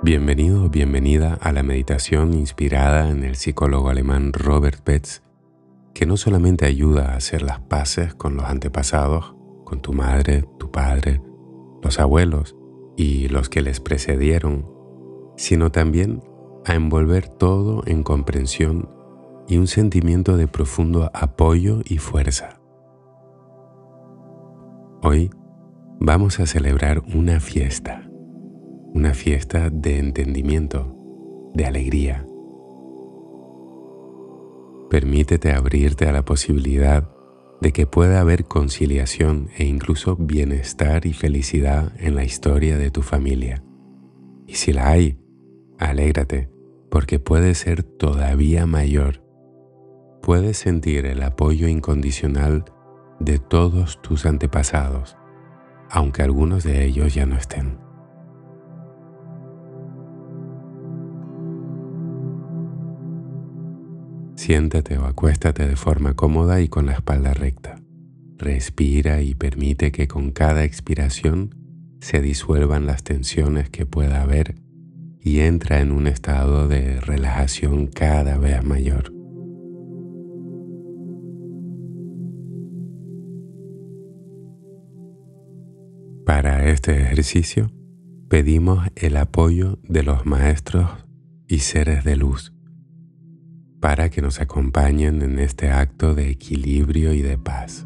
Bienvenido o bienvenida a la meditación inspirada en el psicólogo alemán Robert Betz, que no solamente ayuda a hacer las paces con los antepasados, con tu madre, tu padre, los abuelos y los que les precedieron, sino también a envolver todo en comprensión y un sentimiento de profundo apoyo y fuerza. Hoy vamos a celebrar una fiesta de entendimiento, de alegría. Permítete abrirte a la posibilidad de que pueda haber conciliación e incluso bienestar y felicidad en la historia de tu familia. Y si la hay, alégrate, porque puede ser todavía mayor. Puedes sentir el apoyo incondicional de todos tus antepasados, aunque algunos de ellos ya no estén. Siéntate o acuéstate de forma cómoda y con la espalda recta. Respira y permite que con cada expiración se disuelvan las tensiones que pueda haber y entra en un estado de relajación cada vez mayor. Para este ejercicio, pedimos el apoyo de los maestros y seres de luz para que nos acompañen en este acto de equilibrio y de paz.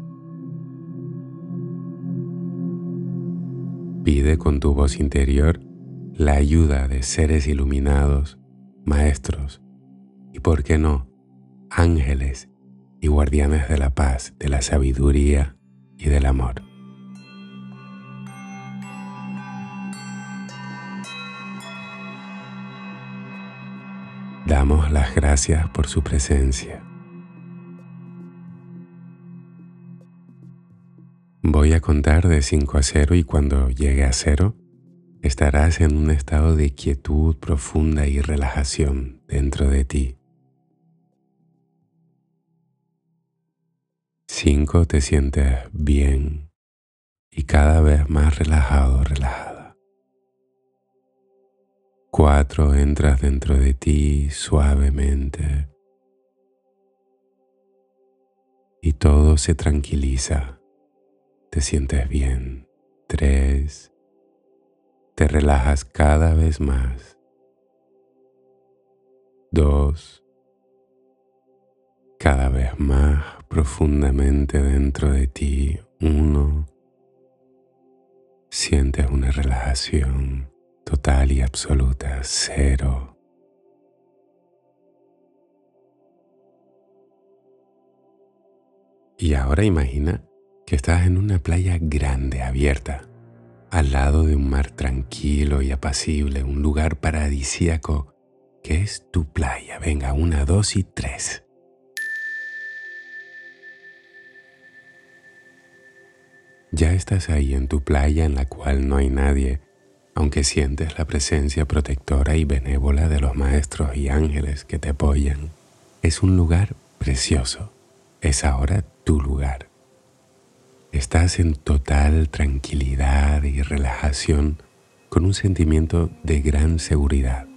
Pide con tu voz interior la ayuda de seres iluminados, maestros y, ¿por qué no?, ángeles y guardianes de la paz, de la sabiduría y del amor. Damos las gracias por su presencia. Voy a contar de 5 a 0 y cuando llegue a 0, estarás en un estado de quietud profunda y relajación dentro de ti. 5, te sientes bien y cada vez más relajado, relajada. 4, entras dentro de ti suavemente y todo se tranquiliza. Te sientes bien. 3, te relajas cada vez más. 2, cada vez más profundamente dentro de ti. 1, sientes una relajación total y absoluta. 0. Y ahora imagina que estás en una playa grande, abierta, al lado de un mar tranquilo y apacible, un lugar paradisíaco que es tu playa. Venga, 1, 2 y 3. Ya estás ahí en tu playa en la cual no hay nadie, aunque sientes la presencia protectora y benévola de los maestros y ángeles que te apoyan. Es un lugar precioso. Es ahora tu lugar. Estás en total tranquilidad y relajación con un sentimiento de gran seguridad.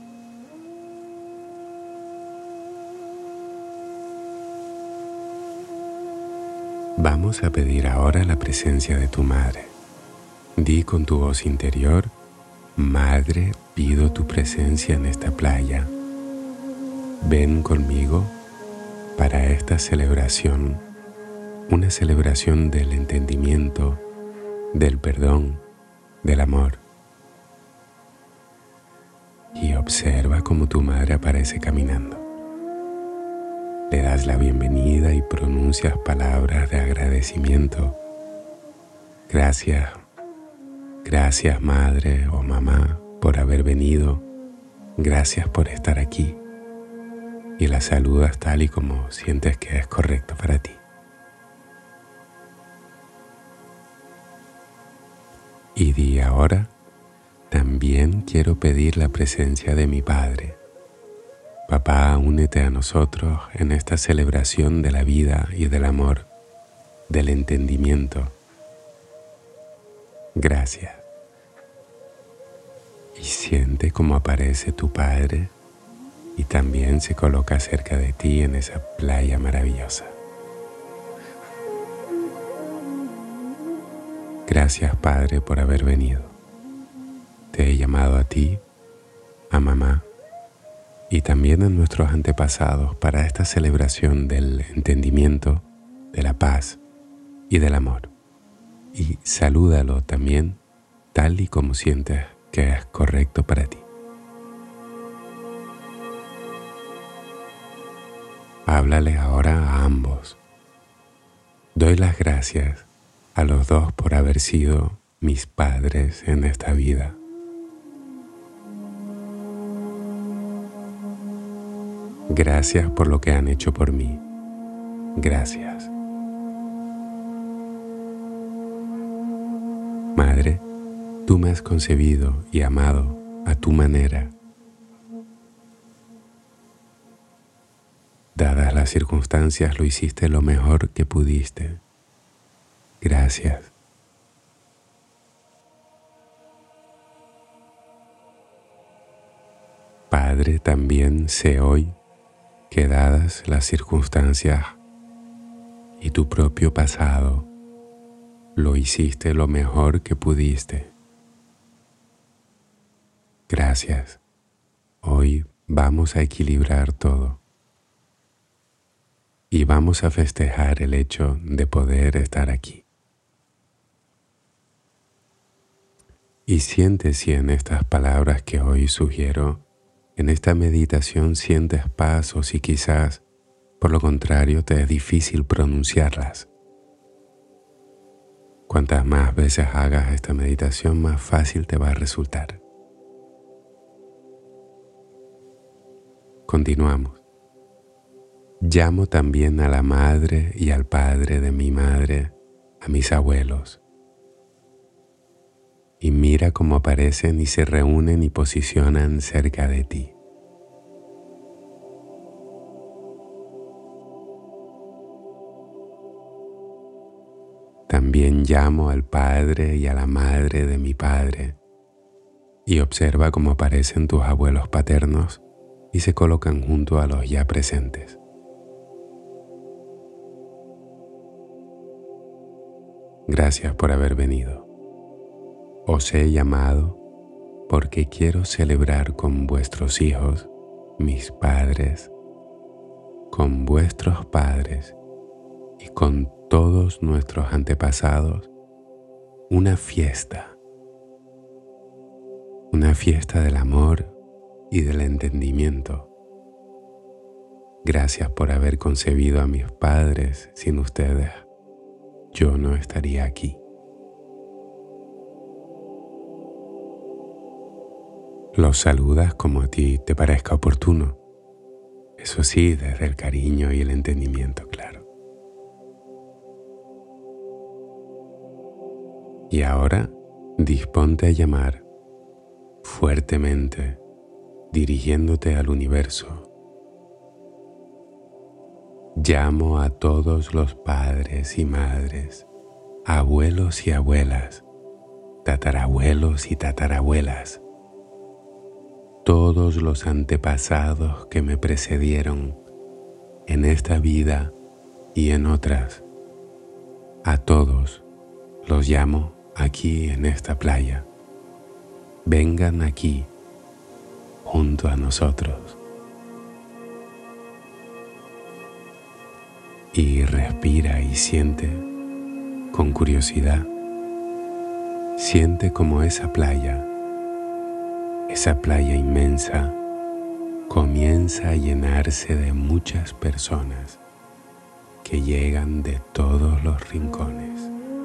Vamos a pedir ahora la presencia de tu madre. Di con tu voz interior: Madre, pido tu presencia en esta playa. Ven conmigo para esta celebración, una celebración del entendimiento, del perdón, del amor. Y observa cómo tu madre aparece caminando. Le das la bienvenida y pronuncias palabras de agradecimiento. Gracias. Gracias, madre o mamá, por haber venido. Gracias por estar aquí. Y la saludas tal y como sientes que es correcto para ti. Y di ahora: también quiero pedir la presencia de mi padre. Papá, únete a nosotros en esta celebración de la vida y del amor, del entendimiento. Gracias. y siente cómo aparece tu Padre y también se coloca cerca de ti en esa playa maravillosa. Gracias, Padre, por haber venido. Te he llamado a ti, a mamá y también a nuestros antepasados para esta celebración del entendimiento, de la paz y del amor. Y salúdalo también tal y como sientes que es correcto para ti. Háblale ahora a ambos. Doy las gracias a los dos por haber sido mis padres en esta vida. Gracias por lo que han hecho por mí. Gracias. Madre, tú me has concebido y amado a tu manera. Dadas las circunstancias, lo hiciste lo mejor que pudiste. Gracias. Padre, también sé hoy que dadas las circunstancias y tu propio pasado, lo hiciste lo mejor que pudiste. Gracias. Hoy vamos a equilibrar todo. Y vamos a festejar el hecho de poder estar aquí. Y siente si en estas palabras que hoy sugiero, en esta meditación sientes paz o si quizás, por lo contrario, te es difícil pronunciarlas. Cuantas más veces hagas esta meditación, más fácil te va a resultar. Continuamos. Llamo también a la madre y al padre de mi madre, a mis abuelos. Y mira cómo aparecen y se reúnen y posicionan cerca de ti. También llamo al padre y a la madre de mi padre y observa cómo aparecen tus abuelos paternos y se colocan junto a los ya presentes. Gracias por haber venido. Os he llamado porque quiero celebrar con vuestros hijos, mis padres, con vuestros padres y con todos nuestros antepasados, una fiesta del amor y del entendimiento. Gracias por haber concebido a mis padres. Sin ustedes, yo no estaría aquí. Los saludas como a ti te parezca oportuno. Eso sí, desde el cariño y el entendimiento, claro. Y ahora, disponte a llamar fuertemente, dirigiéndote al universo. Llamo a todos los padres y madres, abuelos y abuelas, tatarabuelos y tatarabuelas, todos los antepasados que me precedieron en esta vida y en otras. A todos los llamo aquí en esta playa. Vengan aquí junto a nosotros. Y respira y siente con curiosidad. Siente como esa playa inmensa, comienza a llenarse de muchas personas que llegan de todos los rincones.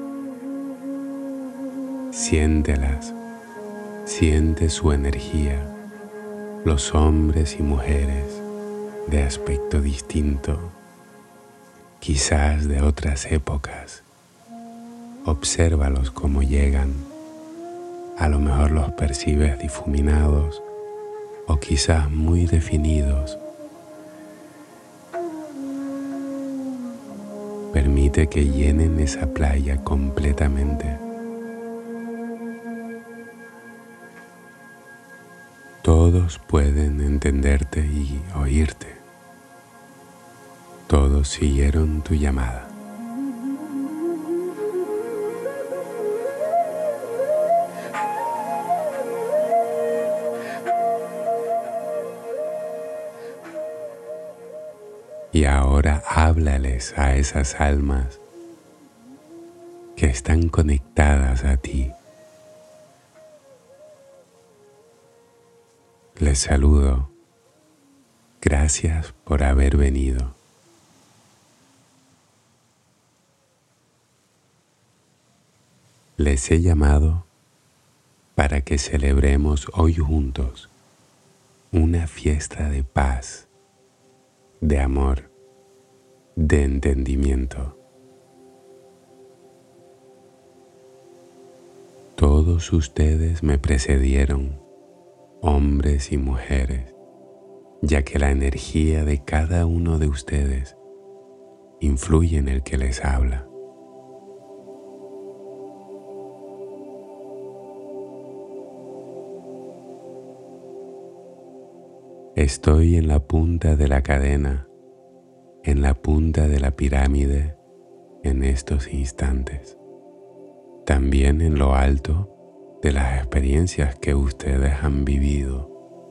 Siéntelas, siente su energía, los hombres y mujeres de aspecto distinto, quizás de otras épocas. Obsérvalos cómo llegan. A lo mejor los percibes difuminados o quizás muy definidos. Permite que llenen esa playa completamente. Todos pueden entenderte y oírte. Todos siguieron tu llamada. Y ahora háblales a esas almas que están conectadas a ti. Les saludo. Gracias por haber venido. Les he llamado para que celebremos hoy juntos una fiesta de paz, de amor, de entendimiento. Todos ustedes me precedieron, hombres y mujeres, ya que la energía de cada uno de ustedes influye en el que les habla. Estoy en la punta de la cadena, en la punta de la pirámide en estos instantes. También en lo alto de las experiencias que ustedes han vivido.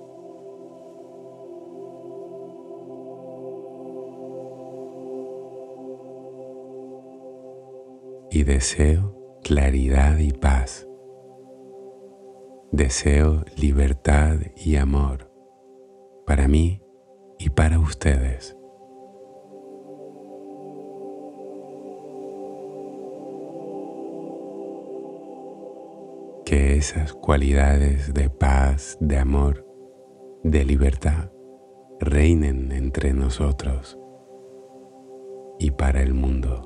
Y deseo claridad y paz. Deseo libertad y amor para mí y para ustedes. Que esas cualidades de paz, de amor, de libertad reinen entre nosotros y para el mundo.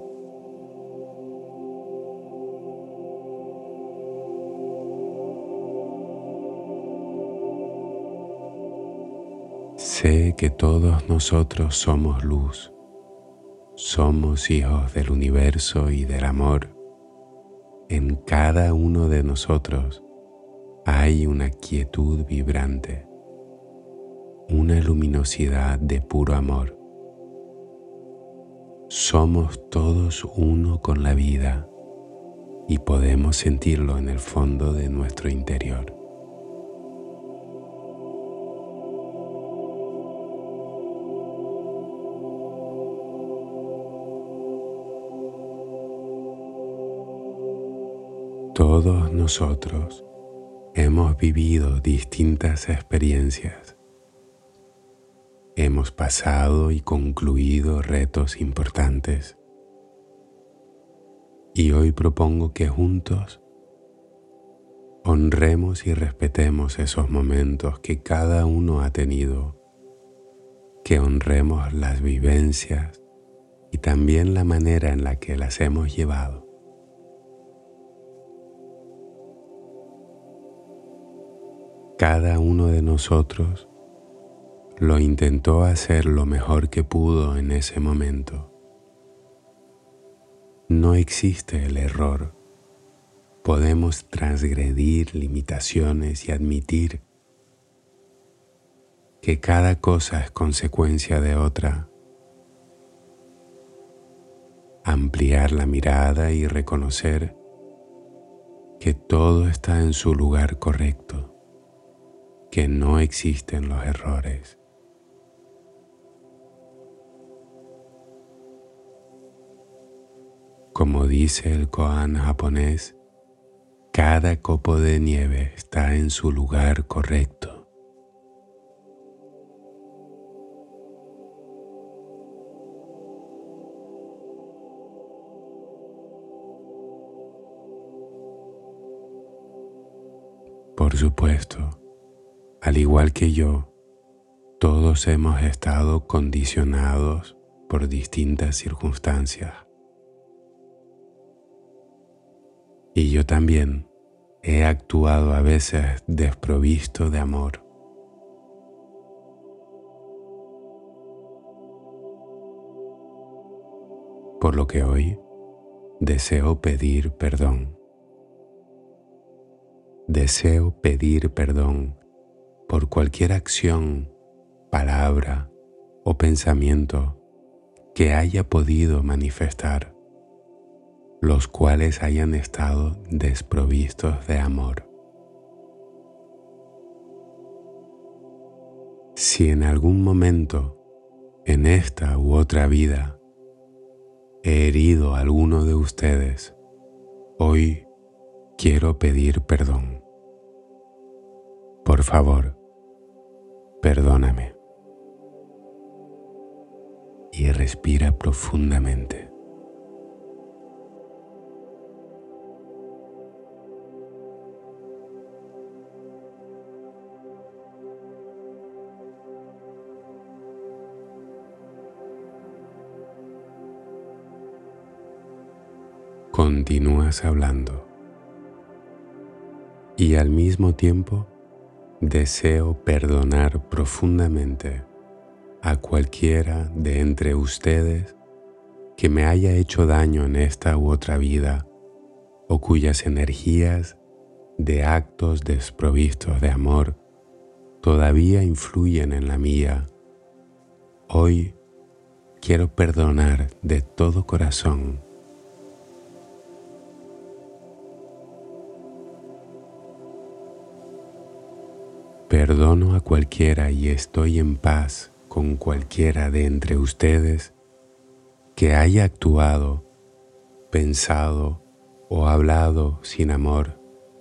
Sé que todos nosotros somos luz, somos hijos del universo y del amor. En cada uno de nosotros hay una quietud vibrante, una luminosidad de puro amor. Somos todos uno con la vida y podemos sentirlo en el fondo de nuestro interior. Todos nosotros hemos vivido distintas experiencias. Hemos pasado y concluido retos importantes. Y hoy propongo que juntos honremos y respetemos esos momentos que cada uno ha tenido, que honremos las vivencias y también la manera en la que las hemos llevado. Cada uno de nosotros lo intentó hacer lo mejor que pudo en ese momento. No existe el error. Podemos transgredir limitaciones y admitir que cada cosa es consecuencia de otra. Ampliar la mirada y reconocer que todo está en su lugar correcto, que no existen los errores. Como dice el koan japonés, cada copo de nieve está en su lugar correcto. Por supuesto, al igual que yo, todos hemos estado condicionados por distintas circunstancias. Y yo también he actuado a veces desprovisto de amor. Por lo que hoy deseo pedir perdón. Deseo pedir perdón por cualquier acción, palabra o pensamiento que haya podido manifestar, los cuales hayan estado desprovistos de amor. Si en algún momento, en esta u otra vida, he herido a alguno de ustedes, hoy quiero pedir perdón. Por favor, perdóname. Y respira profundamente. Continúas hablando y al mismo tiempo deseo perdonar profundamente a cualquiera de entre ustedes que me haya hecho daño en esta u otra vida o cuyas energías de actos desprovistos de amor todavía influyen en la mía. Hoy quiero perdonar de todo corazón. Perdono a cualquiera y estoy en paz con cualquiera de entre ustedes que haya actuado, pensado o hablado sin amor.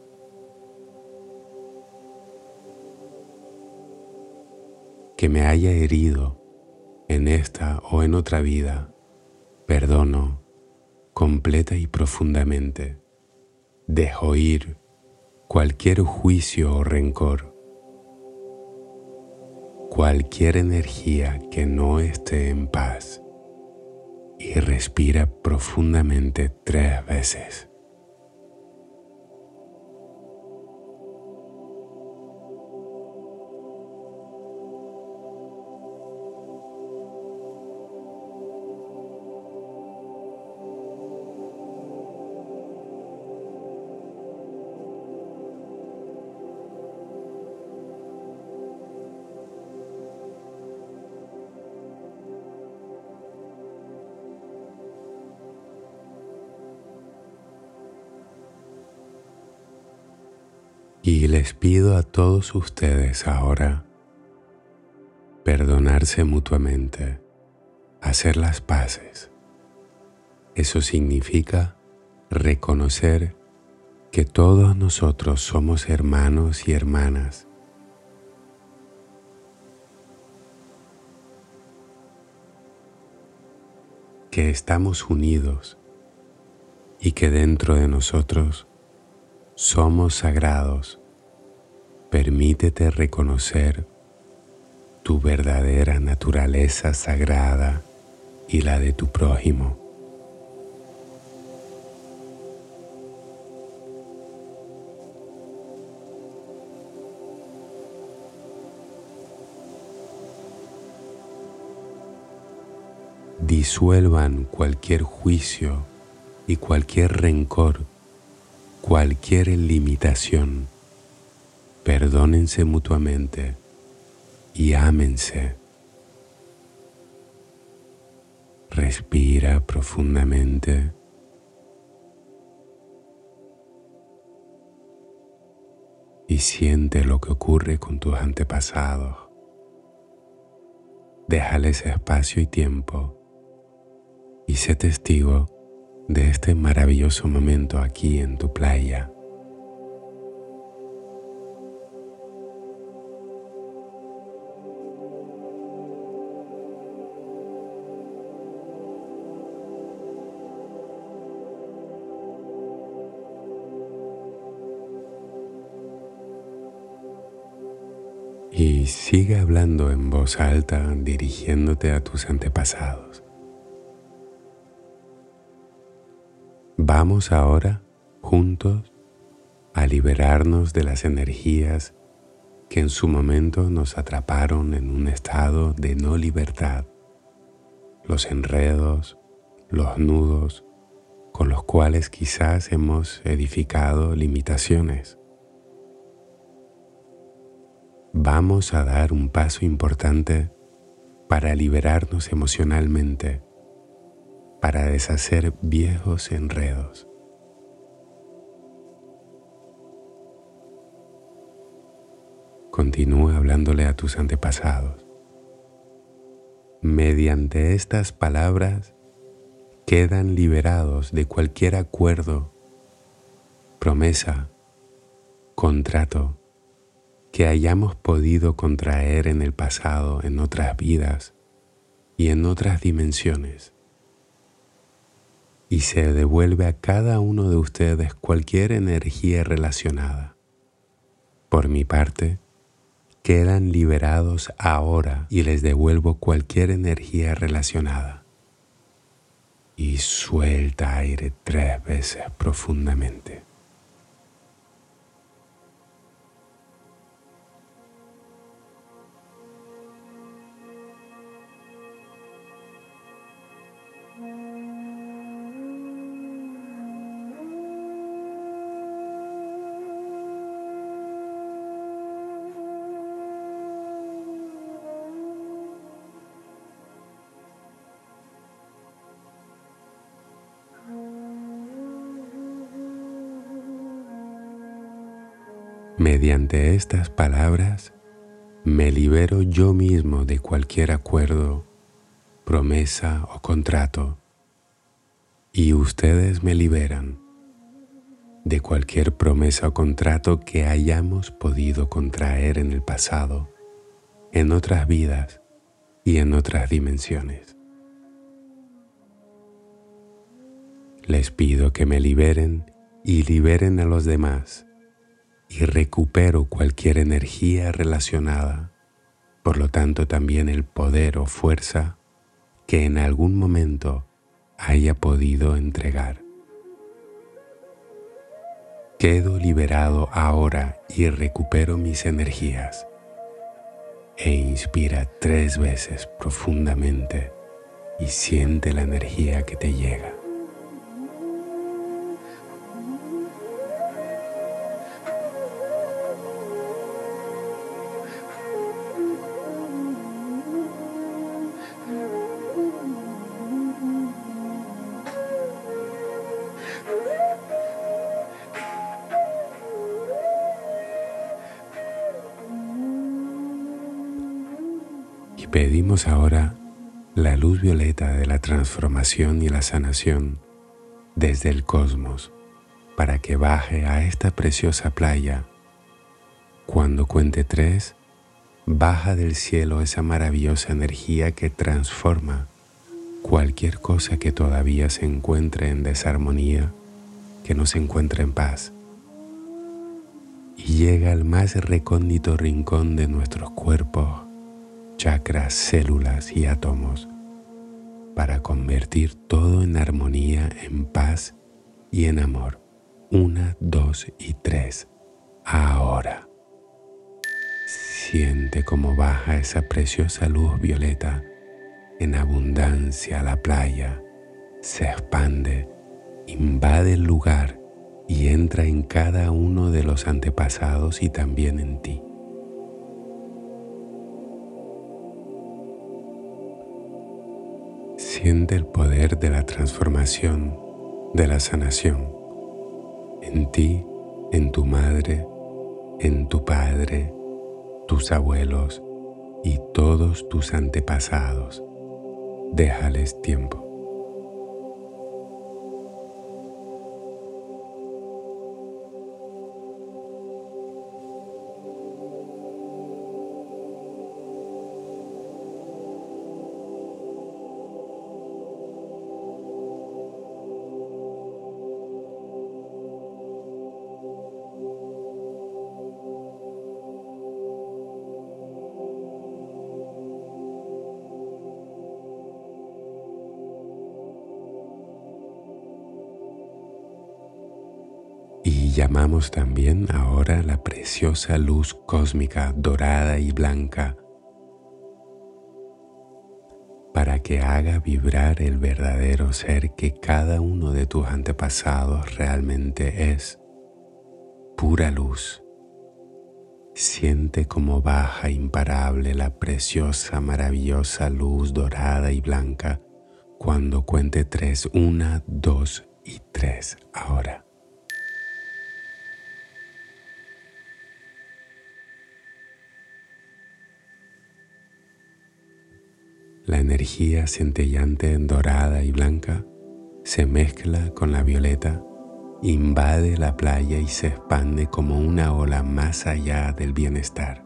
Que me haya herido en esta o en otra vida. Perdono completa y profundamente. Dejo ir cualquier juicio o rencor. Cualquier energía que no esté en paz, y respira profundamente 3 veces. Y les pido a todos ustedes ahora perdonarse mutuamente, hacer las paces. Eso significa reconocer que todos nosotros somos hermanos y hermanas. Que estamos unidos y que dentro de nosotros somos sagrados. Permítete reconocer tu verdadera naturaleza sagrada y la de tu prójimo. Disuelvan cualquier juicio y cualquier rencor, cualquier limitación. Perdónense mutuamente y ámense. Respira profundamente. Y siente lo que ocurre con tus antepasados. Déjales espacio y tiempo y sé testigo de este maravilloso momento aquí en tu playa. Y sigue hablando en voz alta, dirigiéndote a tus antepasados. Vamos ahora, juntos, a liberarnos de las energías que en su momento nos atraparon en un estado de no libertad. Los enredos, los nudos, con los cuales quizás hemos edificado limitaciones. vamos a dar un paso importante para liberarnos emocionalmente, para deshacer viejos enredos. Continúa hablándole a tus antepasados. Mediante estas palabras quedan liberados de cualquier acuerdo, promesa, contrato que hayamos podido contraer en el pasado, en otras vidas y en otras dimensiones. Y se devuelve a cada uno de ustedes cualquier energía relacionada. Por mi parte, quedan liberados ahora y les devuelvo cualquier energía relacionada. Y suelta aire 3 veces profundamente. Mediante estas palabras, me libero yo mismo de cualquier acuerdo, promesa o contrato, y ustedes me liberan de cualquier promesa o contrato que hayamos podido contraer en el pasado, en otras vidas y en otras dimensiones. Les pido que me liberen y liberen a los demás, y recupero cualquier energía relacionada, por lo tanto también el poder o fuerza que en algún momento haya podido entregar. Quedo liberado ahora y recupero mis energías. E inspira 3 veces profundamente y siente la energía que te llega. Y pedimos ahora la luz violeta de la transformación y la sanación desde el cosmos para que baje a esta preciosa playa. Cuando cuente 3, baja del cielo esa maravillosa energía que transforma cualquier cosa que todavía se encuentre en desarmonía, que no se encuentre en paz, y llega al más recóndito rincón de nuestros cuerpos, chakras, células y átomos, para convertir todo en armonía, en paz y en amor. 1, 2 y 3. Ahora. Siente cómo baja esa preciosa luz violeta en abundancia a la playa, se expande, invade el lugar y entra en cada uno de los antepasados y también en ti. Siente el poder de la transformación, de la sanación, en ti, en tu madre, en tu padre, tus abuelos y todos tus antepasados. Déjales tiempo. Y llamamos también ahora la preciosa luz cósmica dorada y blanca para que haga vibrar el verdadero ser que cada uno de tus antepasados realmente es: pura luz, Siente cómo baja imparable la preciosa, maravillosa luz dorada y blanca cuando cuente 3, 1, 2 y 3 ahora. La energía centellante dorada y blanca se mezcla con la violeta, invade la playa y se expande como una ola más allá del bienestar.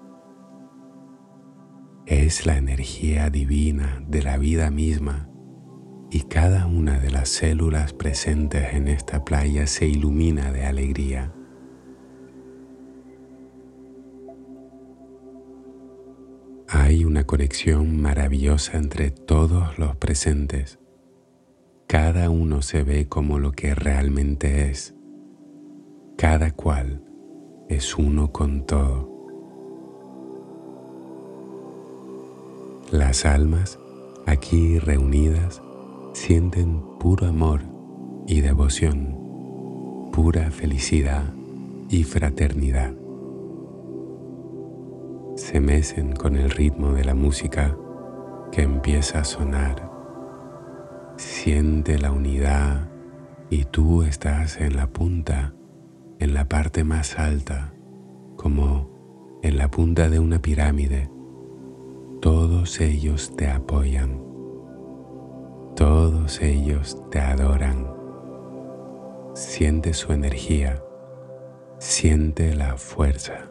Es la energía divina de la vida misma y cada una de las células presentes en esta playa se ilumina de alegría. Hay una conexión maravillosa entre todos los presentes. Cada uno se ve como lo que realmente es. Cada cual es uno con todo. Las almas aquí reunidas sienten puro amor y devoción, pura felicidad y fraternidad. Se mecen con el ritmo de la música que empieza a sonar. Siente la unidad y tú estás en la punta, en la parte más alta, como en la punta de una pirámide. Todos ellos te apoyan. Todos ellos te adoran. Siente su energía. Siente la fuerza.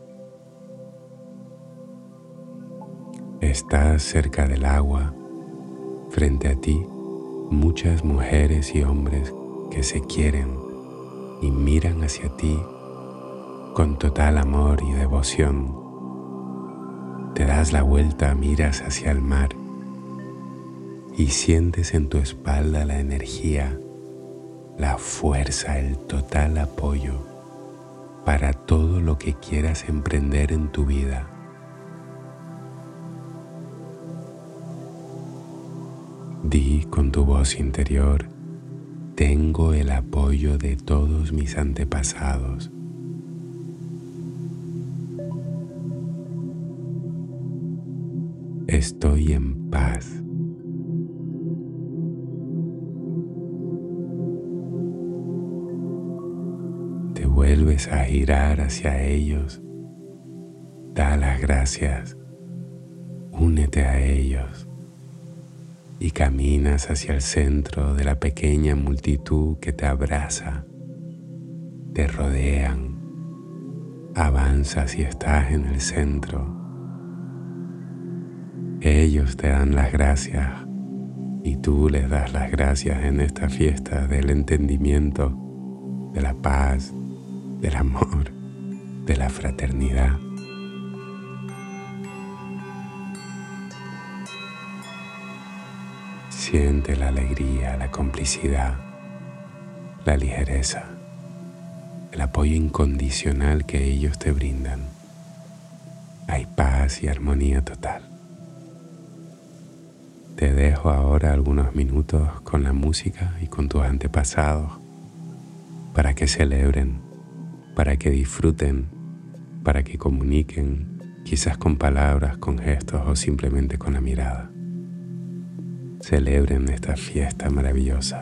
Estás cerca del agua. Frente a ti, muchas mujeres y hombres que se quieren y miran hacia ti con total amor y devoción. Te das la vuelta, miras hacia el mar y sientes en tu espalda la energía, la fuerza, el total apoyo para todo lo que quieras emprender en tu vida. Di con tu voz interior: tengo el apoyo de todos mis antepasados. Estoy en paz. Te vuelves a girar hacia ellos. Da las gracias. Únete a ellos. Y caminas hacia el centro de la pequeña multitud que te abraza, te rodean, avanzas y estás en el centro. Ellos te dan las gracias y tú les das las gracias en esta fiesta del entendimiento, de la paz, del amor, de la fraternidad. Siente la alegría, la complicidad, la ligereza, el apoyo incondicional que ellos te brindan. Hay paz y armonía total. Te dejo ahora algunos minutos con la música y con tus antepasados para que celebren, para que disfruten, para que comuniquen, quizás con palabras, con gestos o simplemente con la mirada. Celebren esta fiesta maravillosa.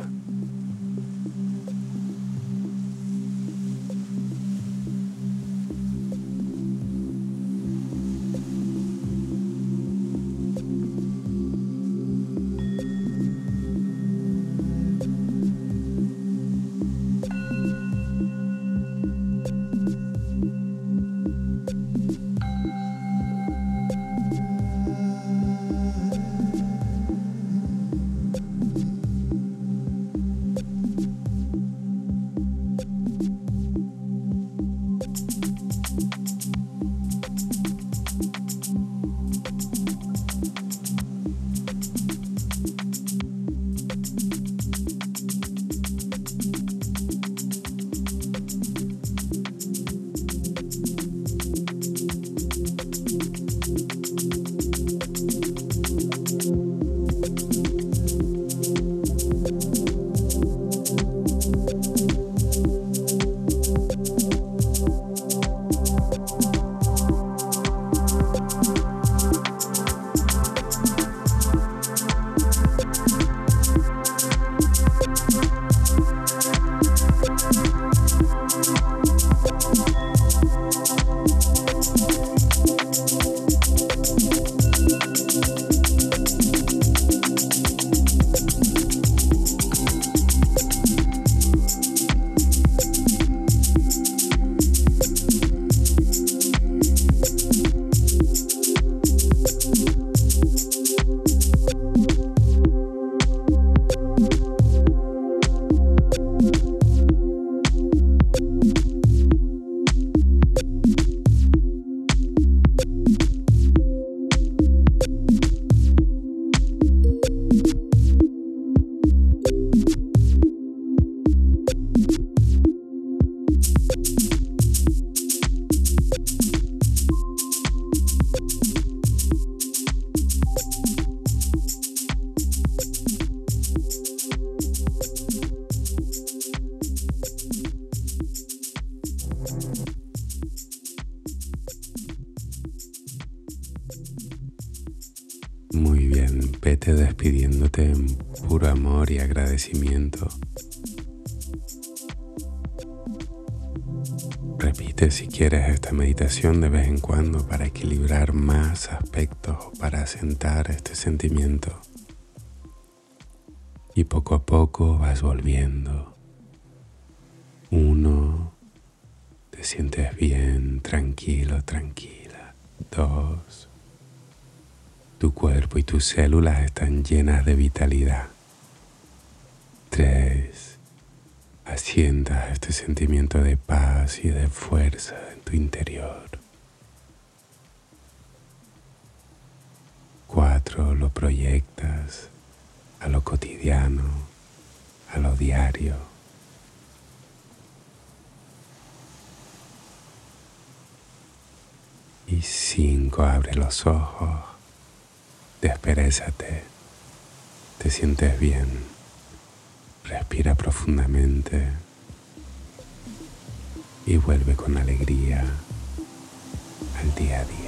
vete despidiéndote en puro amor y agradecimiento. Repite si quieres esta meditación de vez en cuando para equilibrar más aspectos o para asentar este sentimiento. Y poco a poco vas volviendo. 1, te sientes bien, tranquilo, tranquila. 2, tu cuerpo y tus células están llenas de vitalidad. 3, asientas este sentimiento de paz y de fuerza en tu interior. 4, lo proyectas a lo cotidiano, a lo diario. Y 5, abre los ojos, desperezate, te sientes bien, respira profundamente y vuelve con alegría al día a día.